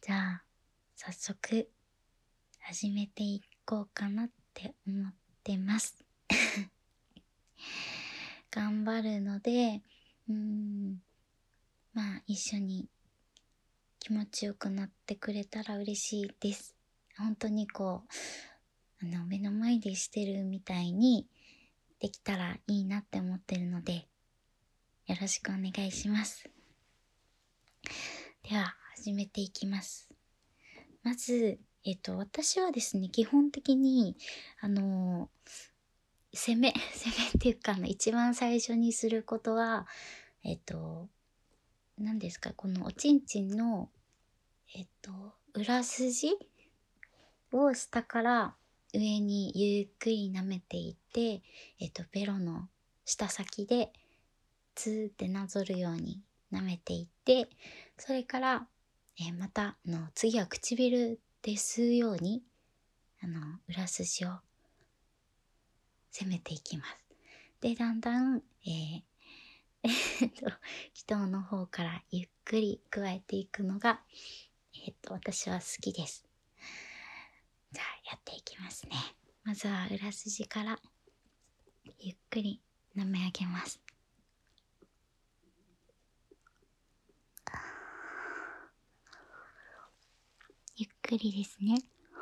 じゃあ早速始めていこうかなって思ってます頑張るのでまあ一緒に気持ちよくなってくれたら嬉しいです。本当に目の前でしてるみたいにできたらいいなって思ってるので、よろしくお願いします。では始めていきます。まず私はですね、基本的に攻めっていうか一番最初にすることは何ですか、このおちんちんの裏筋を下から上にゆっくり舐めていって、ベロの下先でツーってなぞるように舐めていって、それから、また次は唇で吸うように裏筋を攻めていきます。で、だんだん、気筒の方からゆっくり加えていくのが、私は好きです。じゃあやっていきますね。まずは裏筋からゆっくり舐め上げます。ゆっくりですね。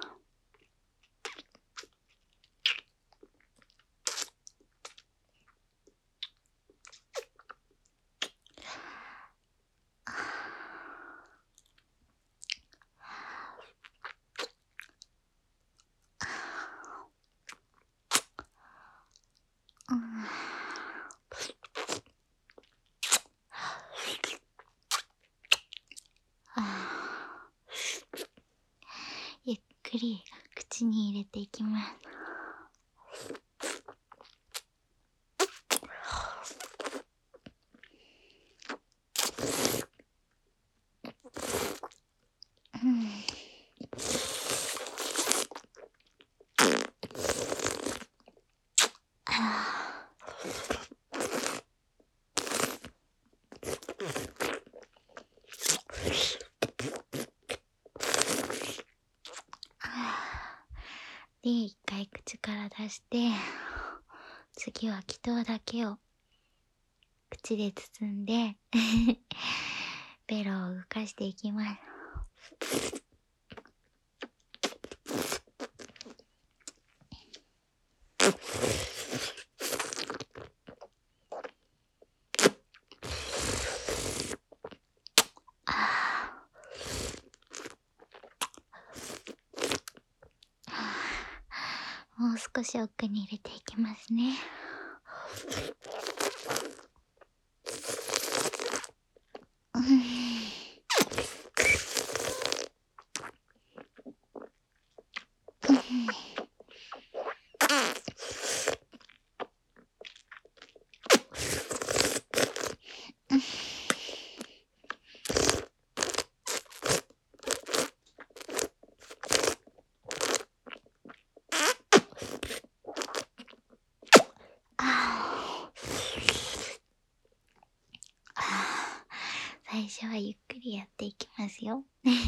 ゆっくり口に入れていきます。で、一回口から出して、次は気筒だけを口で包んでベロを動かしていきます。もう少し奥に入れていきますね。最初はゆっくりやっていきますよ。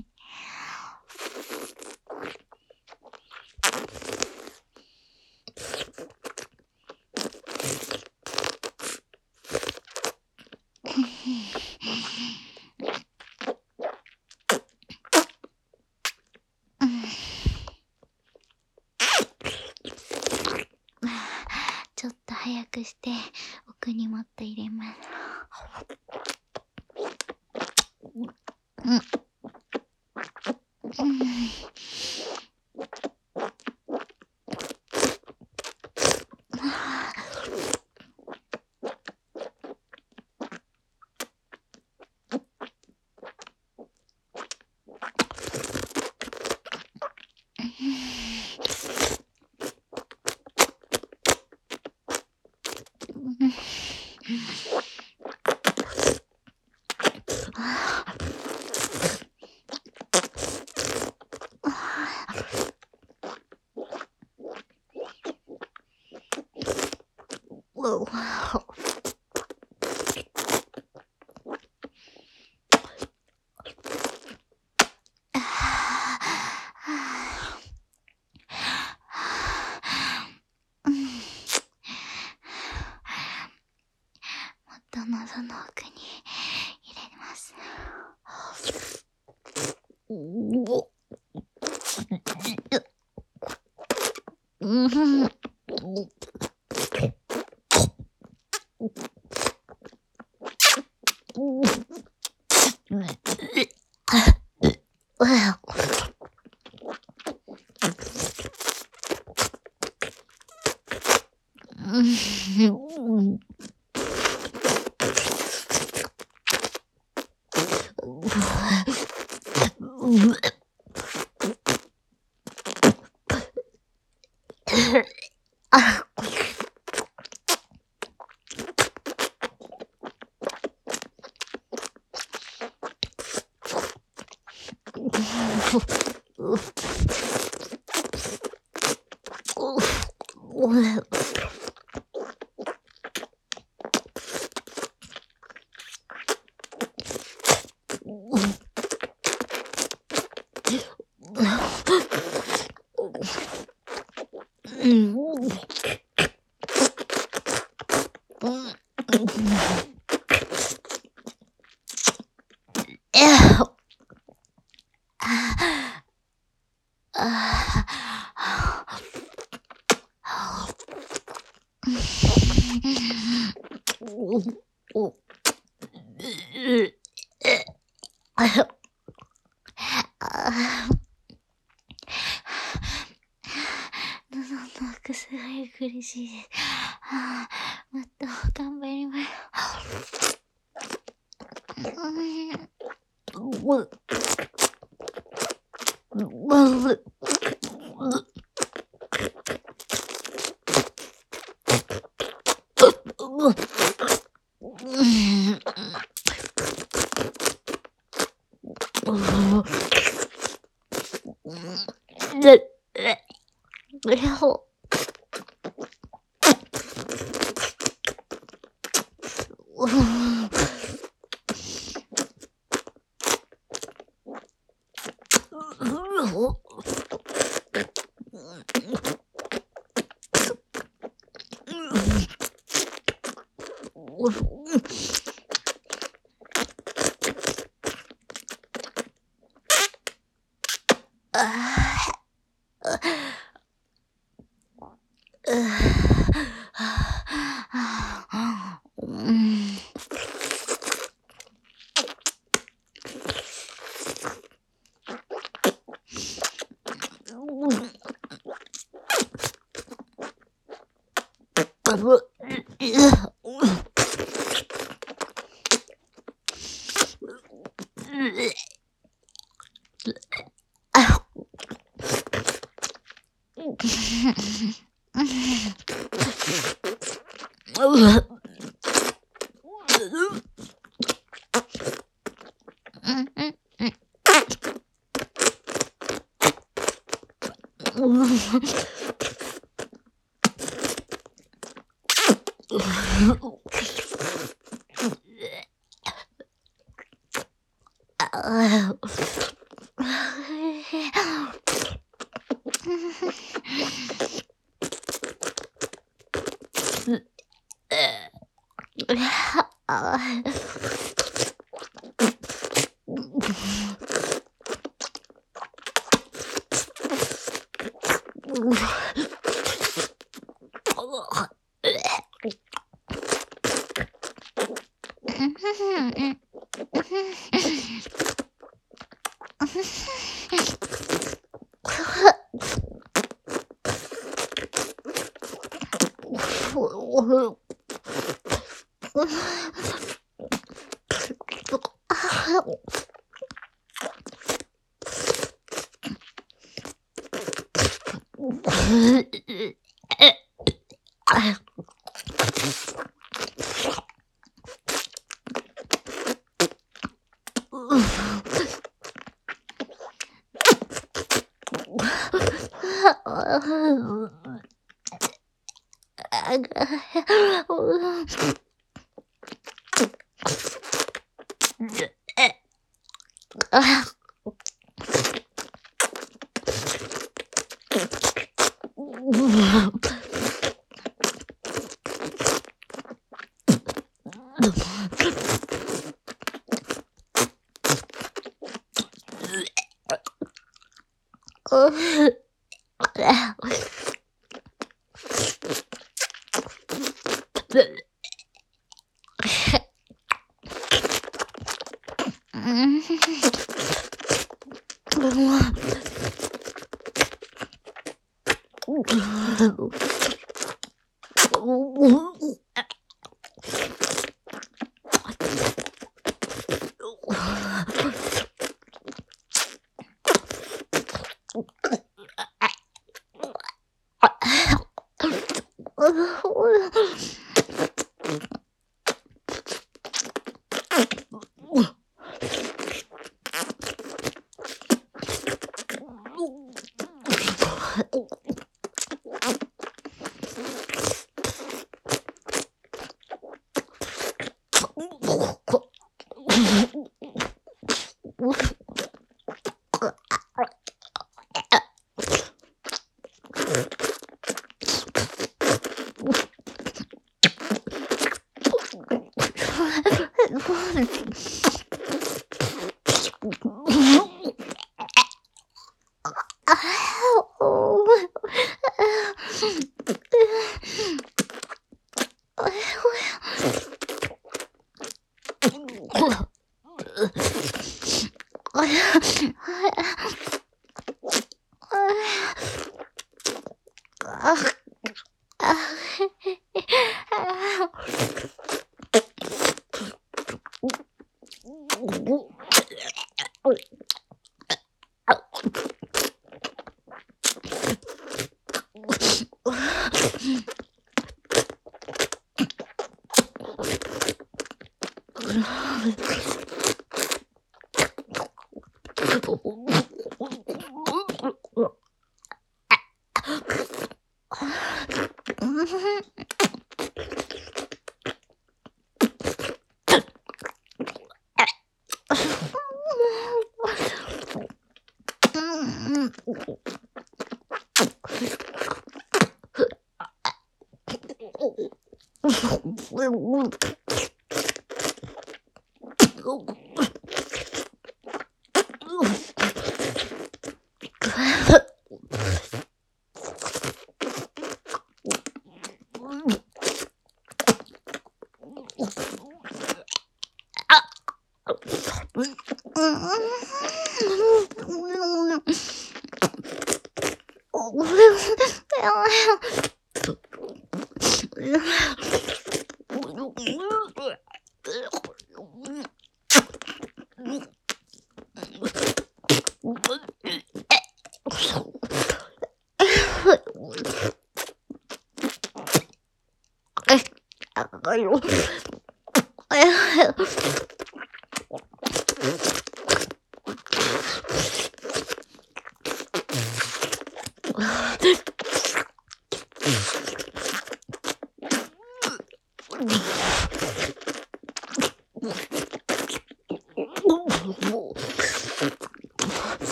ちょっと早くして奥にもっと入れます。 喉の奥に入れます。喉の奥すごい苦しいです。もっと頑張ります。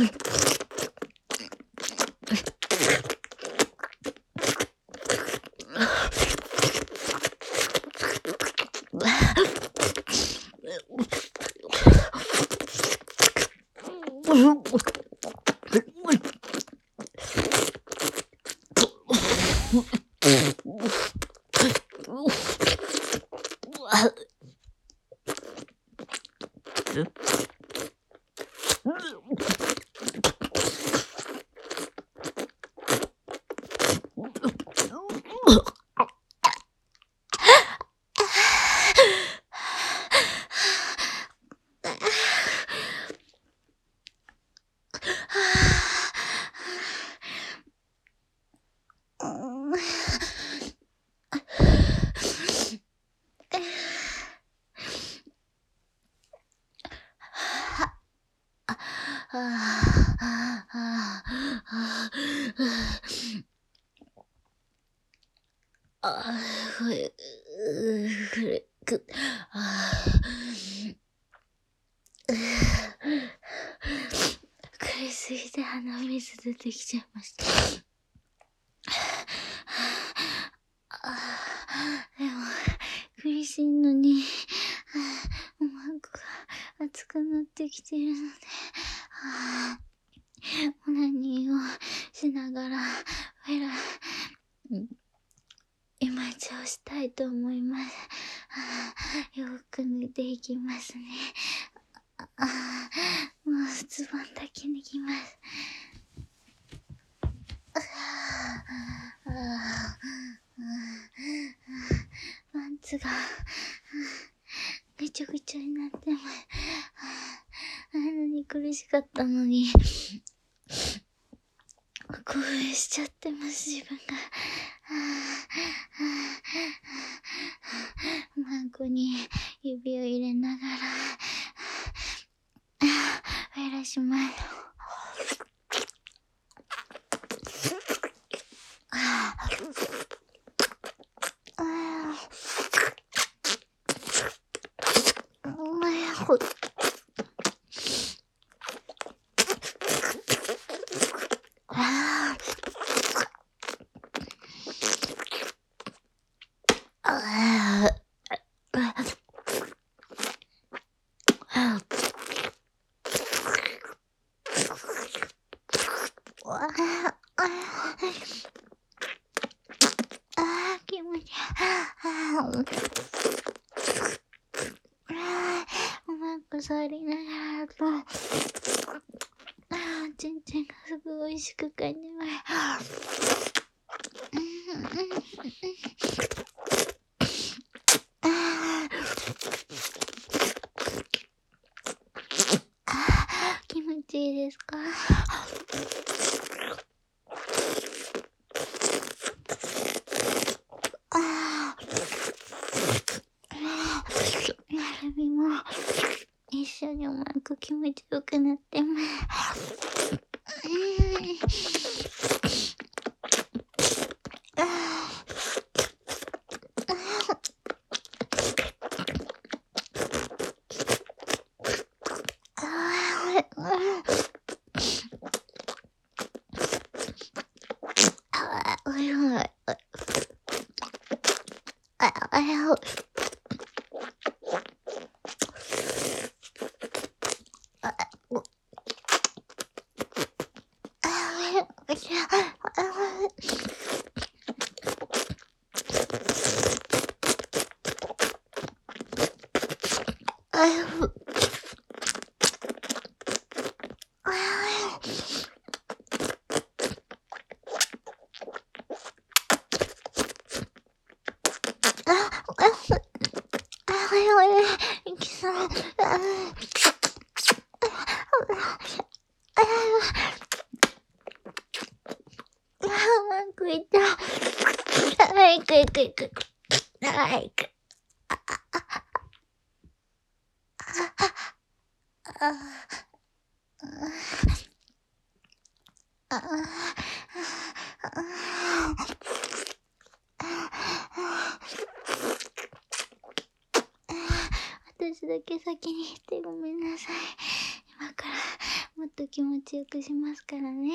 苦しすぎて鼻水出てきちゃいました。でも苦しいのにおまんこが熱くなってきているので、オナニーをしながらイマチをしたいと思います。よく寝ていきますね。もうズボンだけ脱ぎます。パンツがぐちょぐちょになってます。あんなに苦しかったのに興奮しちゃってます、自分が。マンコに指を入れながらフェラします。気持ちいい。おまんこ触りながらとちんちんがすごい美味しく感じます。気持ちいいですか？なるみも一緒におまんこ気持ちよくなってます。私だけ先に行ってごめんなさい。今からもっ っと気持ちよくしますからね。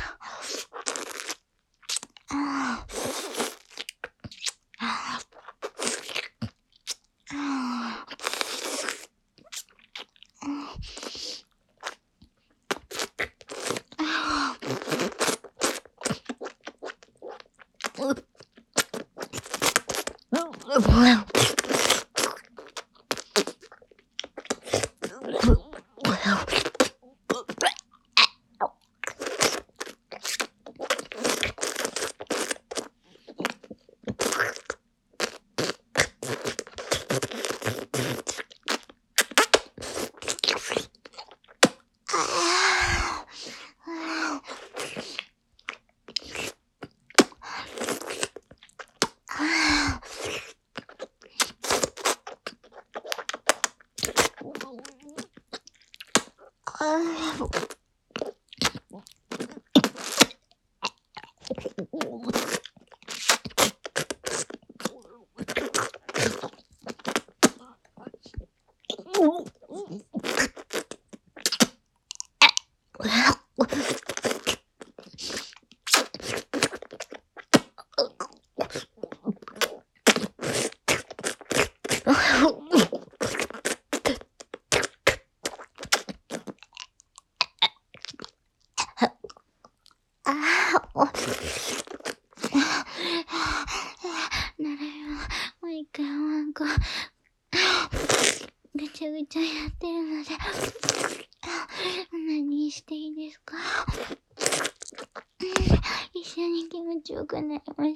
もう一回なんかぐちゃぐちゃやってるので何していいですか？一緒に気持ちよくなりましょ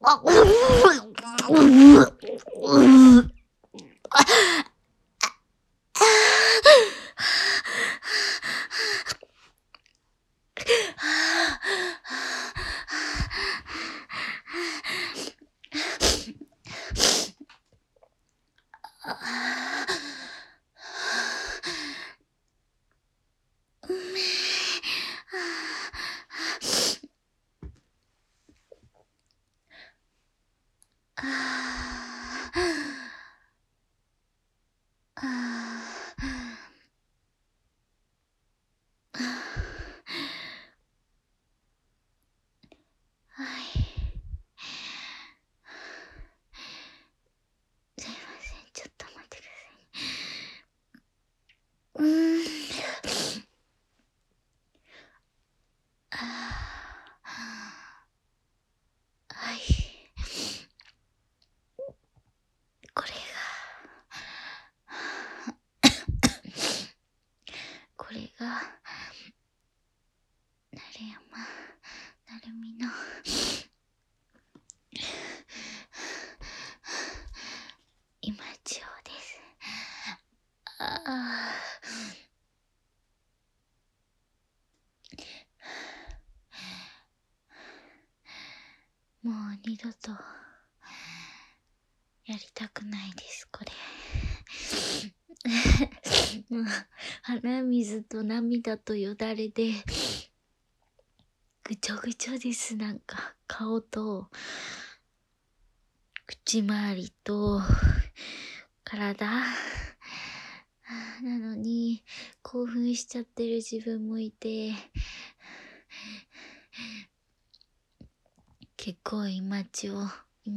はい。すいません、ちょっと待ってください。はい。これこれが鳴山なるみの今千代です。もう二度とやりたくないですこれ。もう鼻水と涙とよだれでぐちょぐちょです。なんか顔と口周りと体なのに興奮しちゃってる自分もいて、結構今血を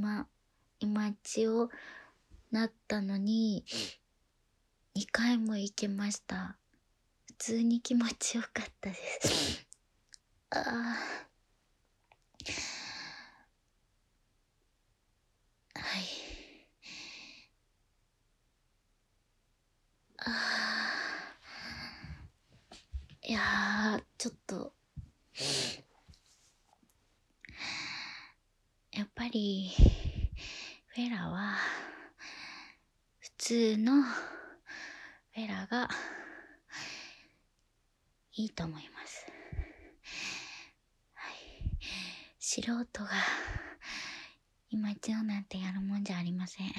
なったのに2回も行けました。普通に気持ちよかったです。はい。いやー、ちょっとやっぱりフェラは普通のフェラがいいと思います。はい。素人が今千代なんてやるもんじゃありません。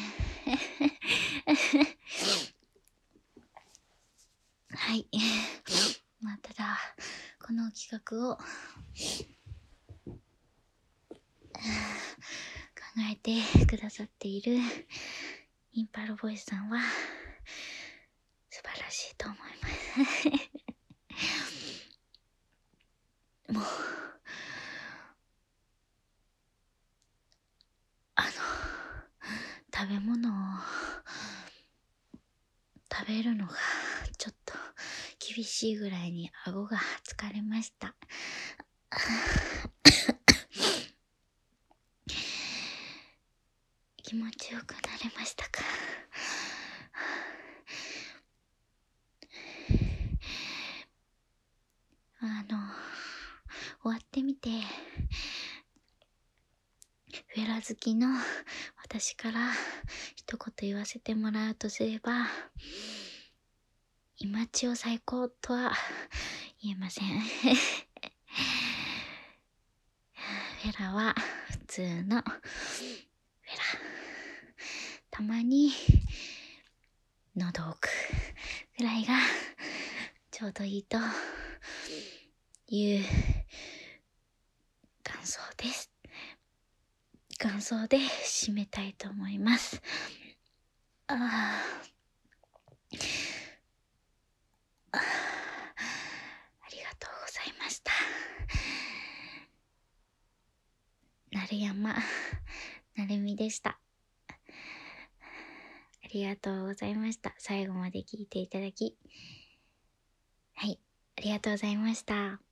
はい。まあただこの企画を考えてくださっているインパルボイスさんは素晴らしいと思います。もう食べ物を食べるのがちょっと厳しいぐらいに顎が疲れました。気持ちよくなれましたか？終わってみてフェラ好きの私から一言言わせてもらうとすれば、今千代最高とは言えません。フェラは普通のフェラ。たまに喉奥ぐらいがちょうどいいという感想です。感想で締めたいと思います。ありがとうございました。鳴山なるみでした。ありがとうございました。最後まで聞いていただき、はい、ありがとうございました。